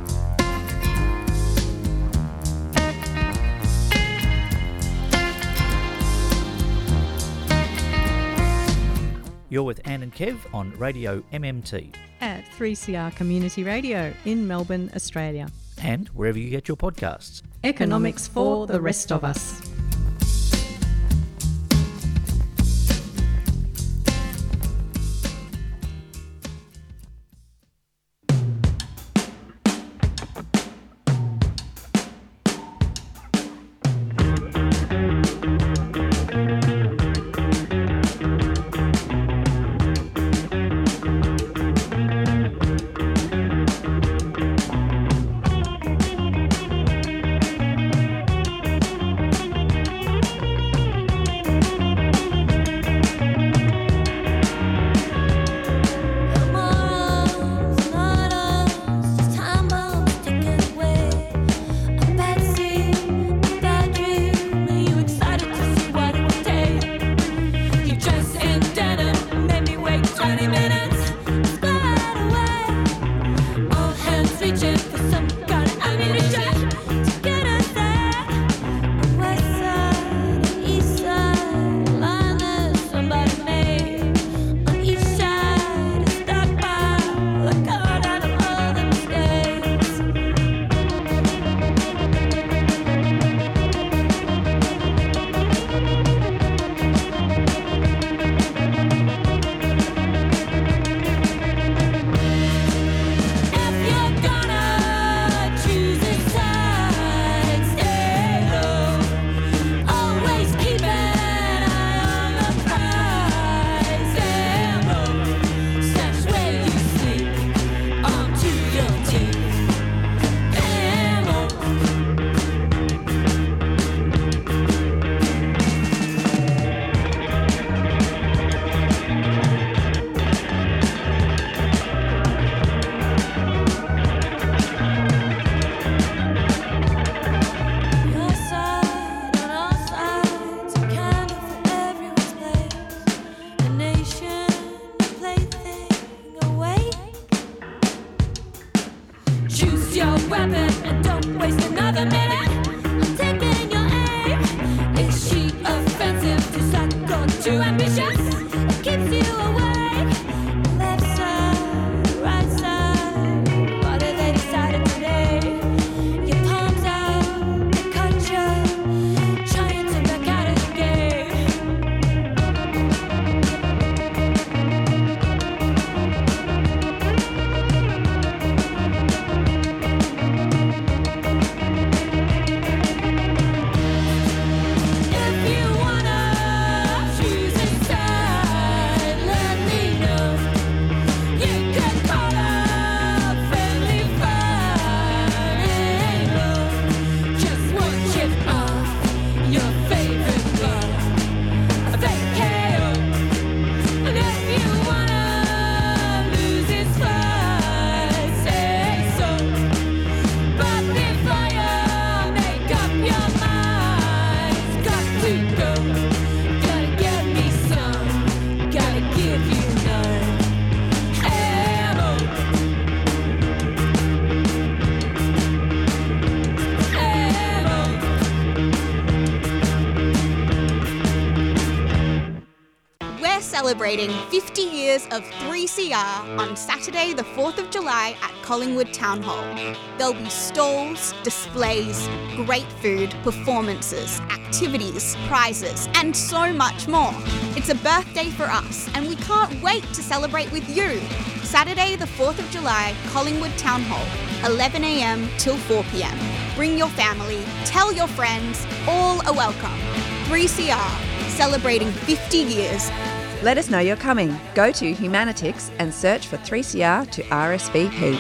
You're with Anne and Kev on Radio M M T. At three C R Community Radio in Melbourne, Australia. And wherever you get your podcasts. Economics for the rest of us. celebrating fifty years of three C R on Saturday the fourth of July at Collingwood Town Hall. There'll be stalls, displays, great food, performances, activities, prizes, and so much more. It's a birthday for us, and we can't wait to celebrate with you. Saturday the fourth of July, Collingwood Town Hall, eleven a m till four p m. Bring your family, tell your friends, all are welcome. three C R, celebrating fifty years. Let us know you're coming. Go to Humanitix and search for three C R to R S V P.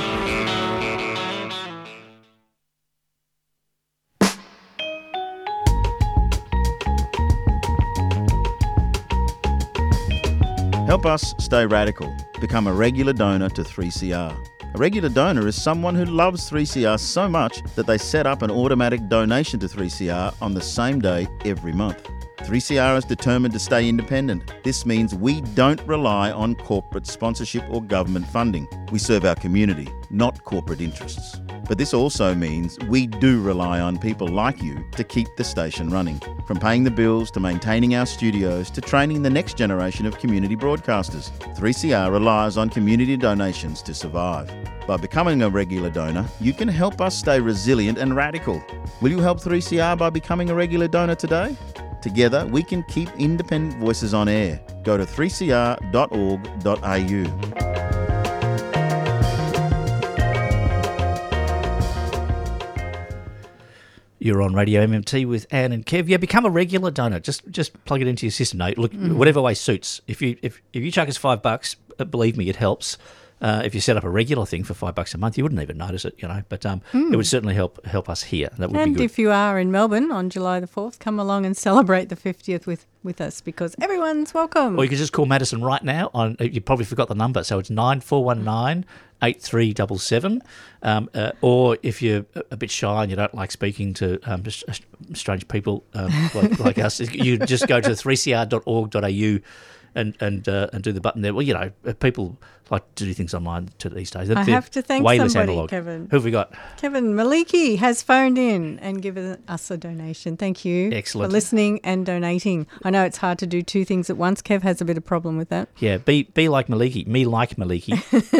Help us stay radical. Become a regular donor to three C R. A regular donor is someone who loves three C R so much that they set up an automatic donation to three C R on the same day every month. three C R is determined to stay independent. This means we don't rely on corporate sponsorship or government funding. We serve our community, not corporate interests. But this also means we do rely on people like you to keep the station running. From paying the bills to maintaining our studios to training the next generation of community broadcasters, three C R relies on community donations to survive. By becoming a regular donor, you can help us stay resilient and radical. Will you help three C R by becoming a regular donor today? Together, we can keep independent voices on air. Go to three c r dot org dot a u. You're on Radio M M T with Anne and Kev. Yeah, become a regular donor. Just just plug it into your system. No, look, mm. whatever way suits. If you if, if you chuck us five bucks, believe me, it helps. Uh, if you set up a regular thing for five bucks a month, you wouldn't even notice it, you know. But um, mm. it would certainly help help us here. That would and be good. If you are in Melbourne on July the fourth, come along and celebrate the fiftieth with, with us, because everyone's welcome. Or you can just call Madison right now. On you probably forgot the number, so it's nine four one nine eight three seven seven. Um, uh, or if you're a bit shy and you don't like speaking to um, strange people um, like, like us, you just go to three c r dot org dot a u. And and uh, and do the button there. Well, you know, people like to do things online to these days. I They're have to thank way less somebody, analog. Kevin. Who have we got? Kevin Maliki has phoned in and given us a donation. Thank you Excellent. for listening and donating. I know it's hard to do two things at once. Kev has a bit of problem with that. Yeah, be be like Maliki. Me like Maliki.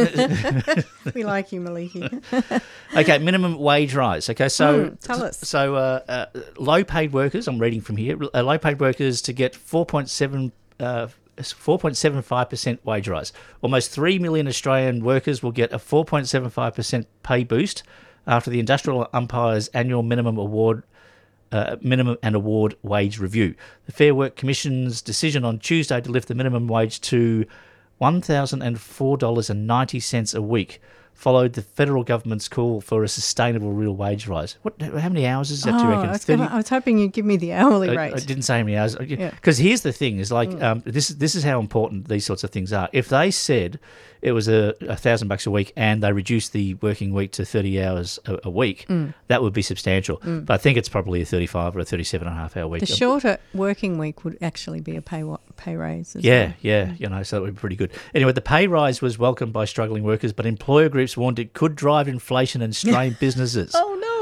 We like you, Maliki. Okay, minimum wage rise. Okay, so mm, tell us. So uh, uh, low-paid workers, I'm reading from here, uh, low-paid workers to get four point seven uh, four point seven five percent wage rise. Almost three million Australian workers will get a four point seven five percent pay boost after the Industrial Umpire's annual minimum award uh, minimum and award wage review. The Fair Work Commission's decision on Tuesday to lift the minimum wage to one thousand four dollars ninety a week followed the federal government's call for a sustainable real wage rise. What? How many hours is that, oh, do you reckon? I was, gonna, I was hoping you'd give me the hourly I, rate. I didn't say how many hours. Yeah. Because here's the thing, is like, Mm. um, this, this is how important these sorts of things are. If they said it was a, a thousand bucks a week and they reduced the working week to thirty hours a, a week, Mm. that would be substantial. Mm. But I think it's probably a thirty-five or a thirty-seven and a half hour week. The shorter working week would actually be a pay wa- pay raise. As Yeah, well. yeah, you know, so that would be pretty good. Anyway, the pay rise was welcomed by struggling workers, but employer groups warned it could drive inflation and strain businesses. Oh, no.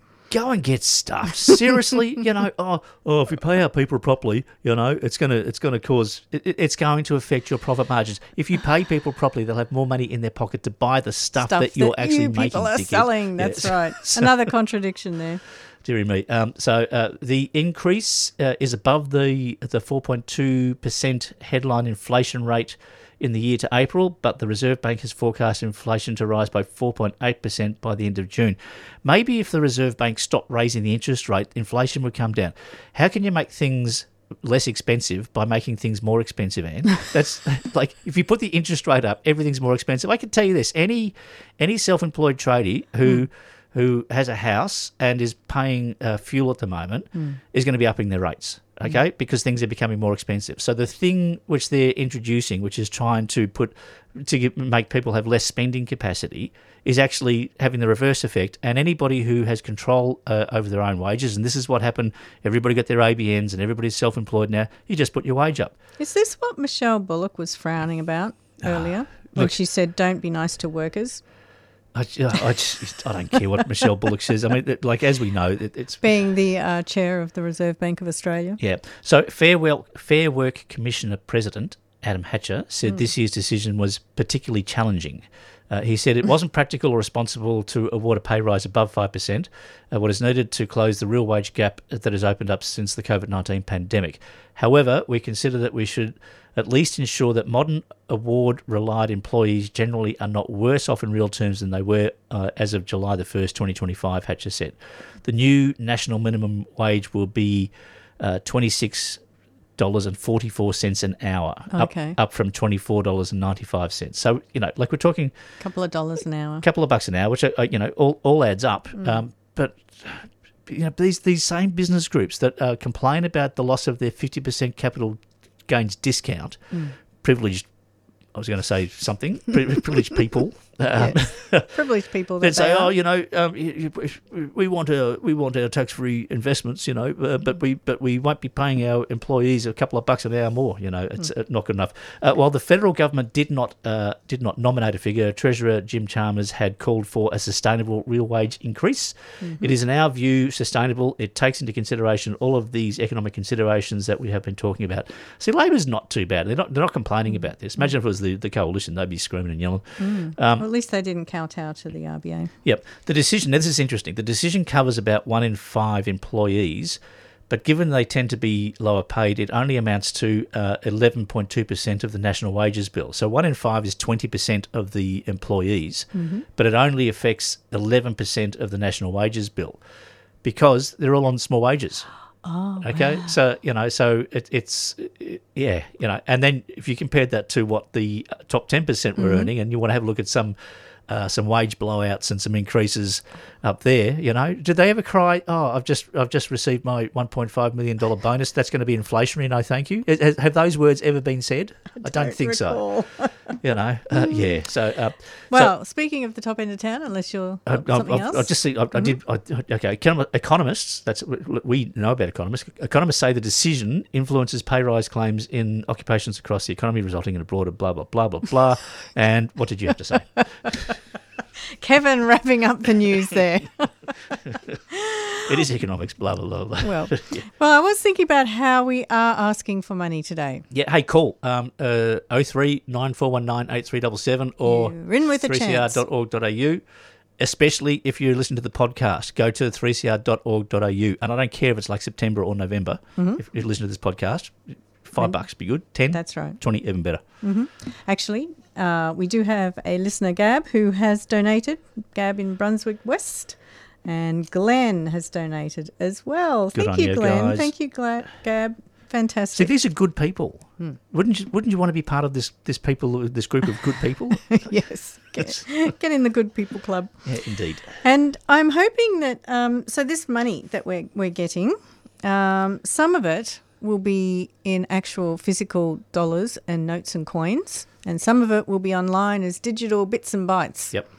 Go and get stuffed. Seriously, you know, oh, oh, if we pay our people properly, you know, it's gonna, it's gonna cause, it, it's going to affect your profit margins. If you pay people properly, they'll have more money in their pocket to buy the stuff, Stuff that you're that actually you making. people are dickhead. selling. That's Yes. right. So- Another contradiction there. Dearie me. Um, so uh, the increase uh, is above the the four point two percent headline inflation rate in the year to April, but the Reserve Bank has forecast inflation to rise by four point eight percent by the end of June. Maybe if the Reserve Bank stopped raising the interest rate, inflation would come down. How can you make things less expensive by making things more expensive, Anne? That's like, if you put the interest rate up, everything's more expensive. I can tell you this, any any self-employed tradie who... Mm. who has a house and is paying uh, fuel at the moment mm. is going to be upping their rates, okay, mm. because things are becoming more expensive. So the thing which they're introducing, which is trying to put to get, make people have less spending capacity, is actually having the reverse effect. And anybody who has control uh, over their own wages, and this is what happened, everybody got their A B Ns and everybody's self-employed now, you just put your wage up. Is this what Michelle Bullock was frowning about earlier when look, she said, don't be nice to workers? I, I, just, I don't care what Michelle Bullock says. I mean, like, as we know, it, it's... Being the uh, chair of the Reserve Bank of Australia. Yeah. So Fair, well, Fair Work Commissioner President Adam Hatcher, said mm. this year's decision was particularly challenging. Uh, he said it wasn't practical or responsible to award a pay rise above five percent, uh, what is needed to close the real wage gap that has opened up since the COVID nineteen pandemic. However, we consider that we should at least ensure that modern award-relied employees generally are not worse off in real terms than they were uh, as of July the first, twenty twenty-five, Hatcher said. The new national minimum wage will be uh, twenty-six dollars and forty-four cents an hour, okay. up, up from twenty-four dollars and ninety-five cents. So, you know, like we're talking... A couple of dollars an hour. A couple of bucks an hour, which, are, you know, all, all adds up. Mm. Um, but, you know, these, these same business groups that uh, complain about the loss of their fifty percent capital gains discount, mm. privileged, I was going to say something, privileged people... Um, yes. Privileged people. That say, are. oh, you know, um, we want our we want our tax-free investments, you know, uh, but we but we won't be paying our employees a couple of bucks an hour more. You know, it's mm. not good enough. Uh, while the federal government did not uh, did not nominate a figure, Treasurer Jim Chalmers had called for a sustainable real wage increase. Mm-hmm. It is, in our view, sustainable. It takes into consideration all of these economic considerations that we have been talking about. See, Labor's not too bad. They're not they're not complaining mm. about this. Imagine if it was the, the coalition, they'd be screaming and yelling. Mm. Um, At least they didn't kowtow to the R B A. Yep. The decision, this is interesting, the decision covers about one in five employees, but given they tend to be lower paid, it only amounts to uh, eleven point two percent of the national wages bill. So one in five is twenty percent of the employees, mm-hmm. but it only affects eleven percent of the national wages bill because they're all on small wages. Oh, okay. Wow. So, you know, so it, it's, it, yeah, you know, and then if you compared that to what the top ten percent were mm-hmm. earning, and you want to have a look at some uh, some wage blowouts and some increases up there, you know, did they ever cry, oh, I've just I've just received my one point five million dollars bonus, that's going to be inflationary, no thank you? Has, have those words ever been said? I don't, I don't think recall. so. You know, uh, yeah. So, uh, well, so, speaking of the top end of town, unless you're uh, something I've, else. I just see. I, mm-hmm. I did. I, okay, economists. That's we know about economists. Economists say the decision influences pay rise claims in occupations across the economy, resulting in a broader blah blah blah blah blah. And what did you have to say? Kevin wrapping up the news there. It is economics, blah, blah, blah, blah. Well, yeah. well, I was thinking about how we are asking for money today. Yeah, hey, call um, uh, oh three nine four one nine eight three seven seven or You're in with a three c r dot org dot a u. Especially if you listen to the podcast, go to three c r dot org dot a u. And I don't care if it's like September or November. Mm-hmm. If you listen to this podcast, five mm-hmm. bucks be good. Ten? That's right. Twenty, even better. Mm-hmm. Actually, uh, we do have a listener, Gab, who has donated. Gab in Brunswick West. And Glenn has donated as well. Good Thank on you, you, Glenn. guys. Thank you, Gla- Gab. Fantastic. See, these are good people. Hmm. Wouldn't you? Wouldn't you want to be part of this? This people, this group of good people? Yes, get, get in the good people club. Yeah, indeed. And I'm hoping that um, so this money that we're we're getting, um, some of it will be in actual physical dollars and notes and coins, and some of it will be online as digital bits and bytes. Yep.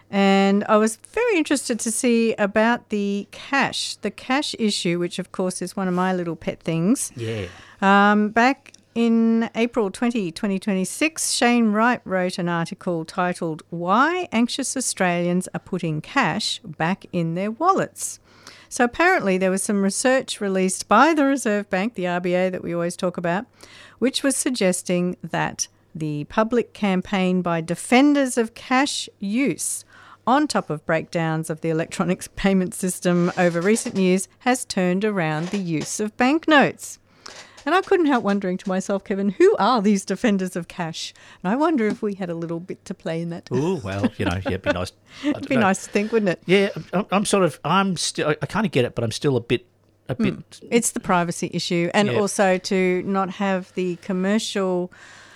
And I was very interested to see about the cash, the cash issue, which of course is one of my little pet things. Yeah. Um, back in April twentieth, twenty twenty-six, Shane Wright wrote an article titled "Why Anxious Australians Are Putting Cash Back in Their Wallets." So apparently there was some research released by the Reserve Bank, the R B A that we always talk about, which was suggesting that the public campaign by defenders of cash use, on top of breakdowns of the electronic payment system over recent years, has turned around the use of banknotes. And I couldn't help wondering to myself, Kevin, who are these defenders of cash? And I wonder if we had a little bit to play in that. Oh, well, you know, yeah, it'd be nice. It'd be know. nice to think, wouldn't it? Yeah, I'm, I'm sort of, I'm still, I kind of get it, but I'm still a bit, a bit. Mm. It's the privacy issue, and yeah. also to not have the commercial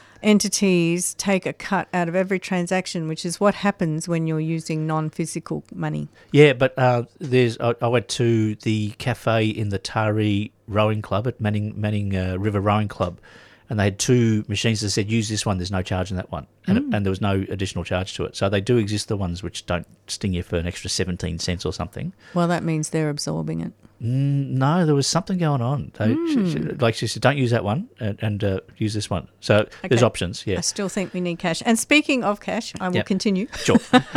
entities take a cut out of every transaction, which is what happens when you're using non-physical money. Yeah, but uh, there's I, I went to the cafe in the Taree Rowing Club at Manning Manning uh, River Rowing Club, and they had two machines that said, use this one, there's no charge in that one. And, mm. it, and there was no additional charge to it. So they do exist, the ones which don't sting you for an extra seventeen cents or something. Well, that means they're absorbing it. Mm, no, there was something going on. They, mm. she, she, like she said, don't use that one and, and uh, use this one. So okay. There's options, yeah. I still think we need cash. And speaking of cash, I will yep. continue. Sure.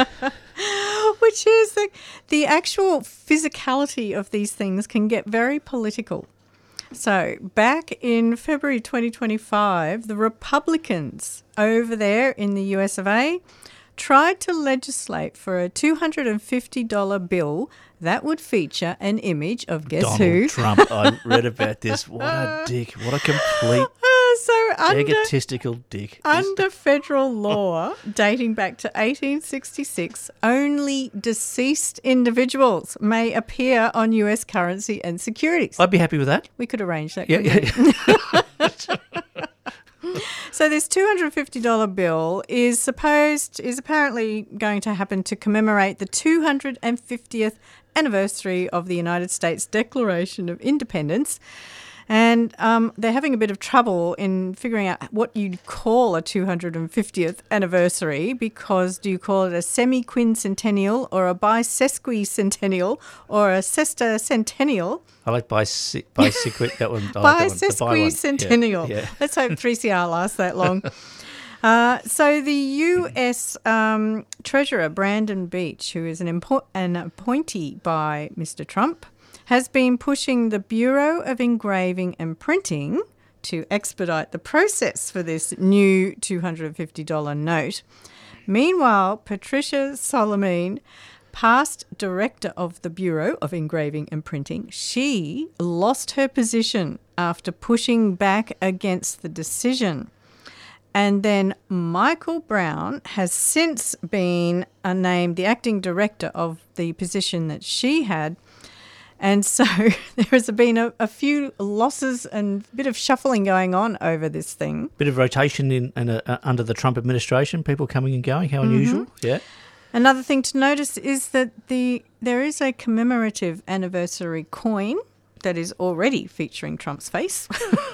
Which is the, the actual physicality of these things can get very political. So, back in February twenty twenty-five, the Republicans over there in the U S of A tried to legislate for a two hundred fifty dollars bill that would feature an image of guess Donald who? Trump. I read about this. What a dick. What a complete Uh, so under, egotistical dick. under federal law dating back to eighteen sixty-six, only deceased individuals may appear on U S currency and securities. I'd be happy with that. We could arrange that. Yeah, couldn't yeah, we? yeah. So this two hundred fifty dollars bill is supposed, is apparently going to happen to commemorate the two hundred fiftieth anniversary of the United States Declaration of Independence. And um, they're having a bit of trouble in figuring out what you'd call a two hundred fiftieth anniversary, because do you call it a semi-quincentennial or a bisesquicentennial or a sextacentennial? I like bicyc- bicyclic, that one. I like that one, the bi one. Bisesquicentennial. Yeah, yeah. Let's hope three C R lasts that long. Uh, so the U S um, Treasurer, Brandon Beach, who is an, impo- an appointee by Mister Trump, has been pushing the Bureau of Engraving and Printing to expedite the process for this new two hundred fifty dollars note. Meanwhile, Patricia Solomine, past director of the Bureau of Engraving and Printing, she lost her position after pushing back against the decision. And then Michael Brown has since been uh, named the acting director of the position that she had. And so there has been a, a few losses and a bit of shuffling going on over this thing. Bit of rotation in, in a, uh, under the Trump administration, people coming and going, how unusual. Mm-hmm. Yeah. Another thing to notice is that the there is a commemorative anniversary coin that is already featuring Trump's face.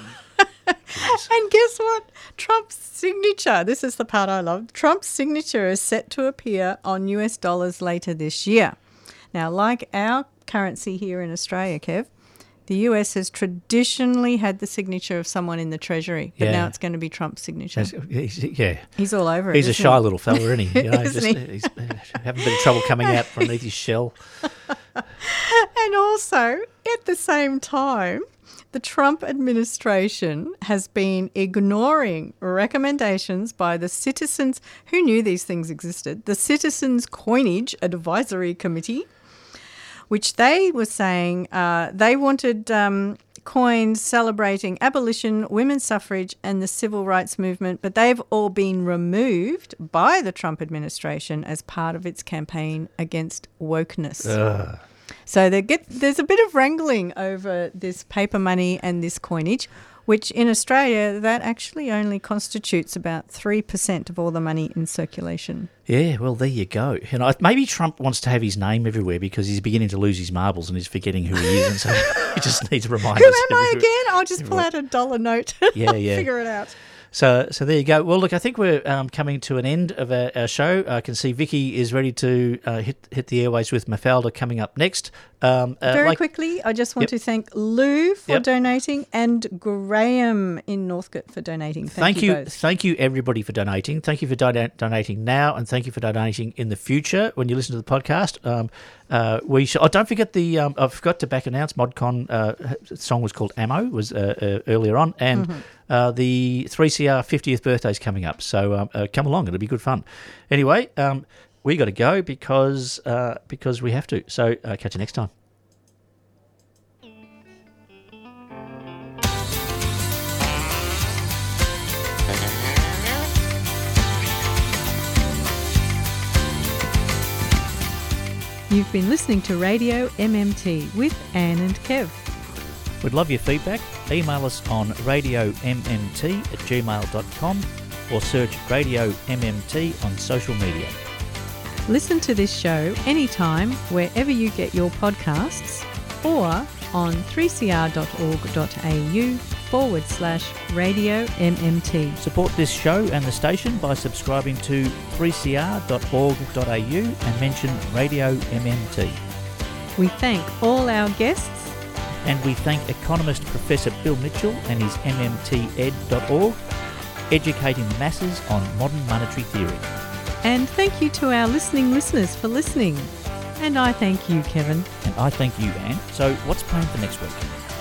And guess what? Trump's signature, this is the part I love, Trump's signature is set to appear on U S dollars later this year. Now, like our currency here in Australia, Kev, the U S has traditionally had the signature of someone in the Treasury, but yeah. now it's going to be Trump's signature. He's, yeah. He's all over it. He's a shy he? little fella, isn't he? You know, isn't just, he? He's having a bit of trouble coming out from underneath his shell. And also, at the same time, the Trump administration has been ignoring recommendations by the Citizens, who knew these things existed, the Citizens Coinage Advisory Committee, which they were saying uh, they wanted um, coins celebrating abolition, women's suffrage and the civil rights movement, but they've all been removed by the Trump administration as part of its campaign against wokeness. Ugh. So they get, there's a bit of wrangling over this paper money and this coinage, which in Australia, that actually only constitutes about three percent of all the money in circulation. Yeah, well, there you go. You know, maybe Trump wants to have his name everywhere because he's beginning to lose his marbles and he's forgetting who he is, and so he just needs reminders. Who am I everywhere. again? I'll just pull out a dollar note. Yeah, yeah. Figure it out. So so there you go. Well, look, I think we're um, coming to an end of our, our show. I can see Vicky is ready to uh, hit hit the airways with Mafalda coming up next. Um, uh, Very like, quickly, I just want Yep. to thank Lou for Yep. donating and Graham in Northcote for donating. Thank, Thank, you, you, both. thank you, everybody, for donating. Thank you for don- donating now, and thank you for donating in the future when you listen to the podcast. Um, uh, we sh- oh, don't forget the. Um, I forgot to back announce. ModCon uh, song was called Ammo. Was uh, uh, earlier on, and Mm-hmm. uh, the three C R fiftieth birthday is coming up. So um, uh, come along; it'll be good fun. Anyway, um, we got to go because uh, because we have to. So uh, catch you next time. You've been listening to Radio M M T with Anne and Kev. We'd love your feedback. Email us on radio m m t at gmail dot com or search Radio M M T on social media. Listen to this show anytime, wherever you get your podcasts, or on three c r dot org dot a u forward slash Radio M M T. Support this show and the station by subscribing to three c r dot org dot a u and mention Radio M M T. We thank all our guests. And we thank economist Professor Bill Mitchell and his m m t ed dot org, educating the masses on modern monetary theory. And thank you to our listening listeners for listening. And I thank you, Kevin. And I thank you, Anne. So what's planned for next week?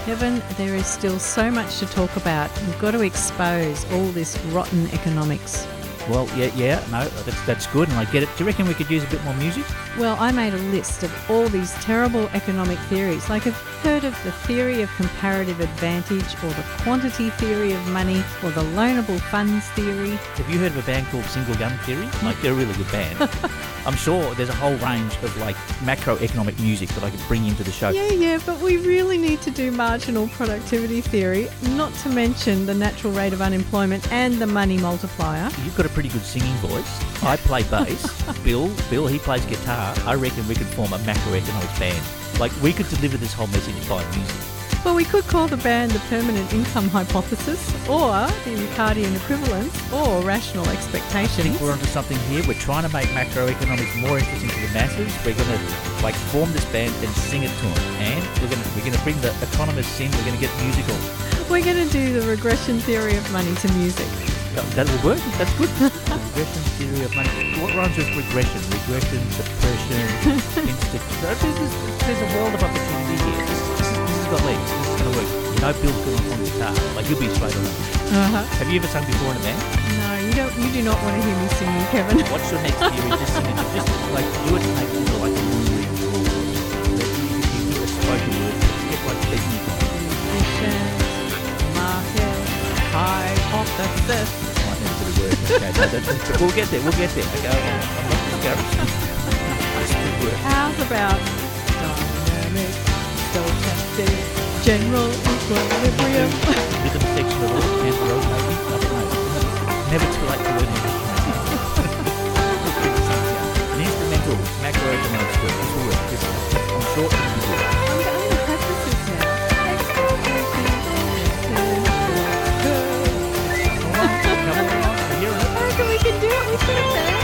Kevin, there is still so much to talk about. We've got to expose all this rotten economics. Well, yeah, yeah, no, that's, that's good, and I get it. Do you reckon we could use a bit more music? Well, I made a list of all these terrible economic theories. Like, I've heard of the theory of comparative advantage, or the quantity theory of money, or the loanable funds theory. Have you heard of a band called Single Gun Theory? Like, they're a really good band. I'm sure there's a whole range of, like, macroeconomic music that I could bring into the show. Yeah, yeah, but we really need to do marginal productivity theory, not to mention the natural rate of unemployment and the money multiplier. You've got a pretty good singing voice. I play bass. Bill, Bill, he plays guitar. I reckon we could form a macroeconomics band. Like, we could deliver this whole message by music. Well, we could call the band the permanent income hypothesis, or the Ricardian equivalence, or rational expectations. I think we're onto something here. We're trying to make macroeconomics more interesting to the masses. We're going to, like, form this band and sing it to them. And we're going to we're going to bring the economists in. We're going to get musical. We're going to do the regression theory of money to music. That will work. That's good. Regression theory of money. What rhymes with regression? Regression, suppression, instant. There's, there's a world of opportunity here. This, this, this has got legs. This is going to work. You know, Bill's good on guitar. Like, you'll be straight on it. Uh-huh. Have you ever sung before in a band? No, you don't. You do not want to hear me singing, Kevin. What's your next theory? Just sing it. Just like do it to make it like a movie. You do a spoken word. Get like technical. Market hypothesis. Okay, no, that's, we'll get there, we'll get there. Okay, I'm, I'm not discouraged. How's about dynamic, stochastic, general equilibrium? Rhythm section of all, can't roll maybe? I don't know. Never too late to learn English. An instrumental macroeconomics work. This will work. This, I'm sure it will be good. I'm going to practice this now. We can do it. We should have been.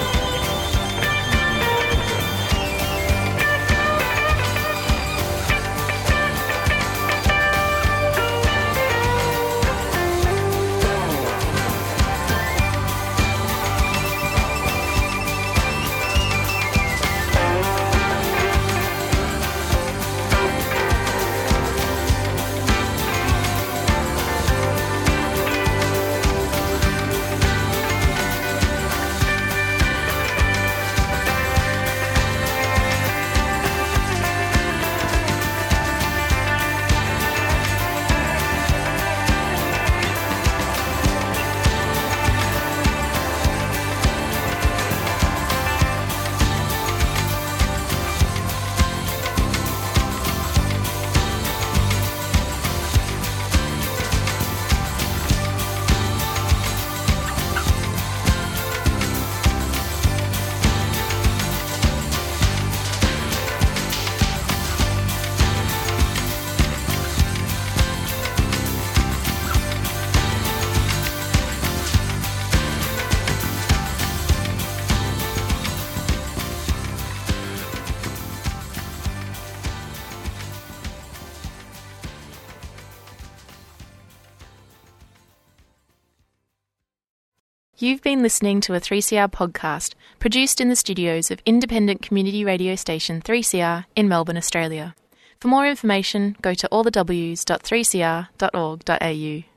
You've been listening to a three C R podcast produced in the studios of independent community radio station three C R in Melbourne, Australia. For more information, go to all the w s dot three c r dot org dot a u.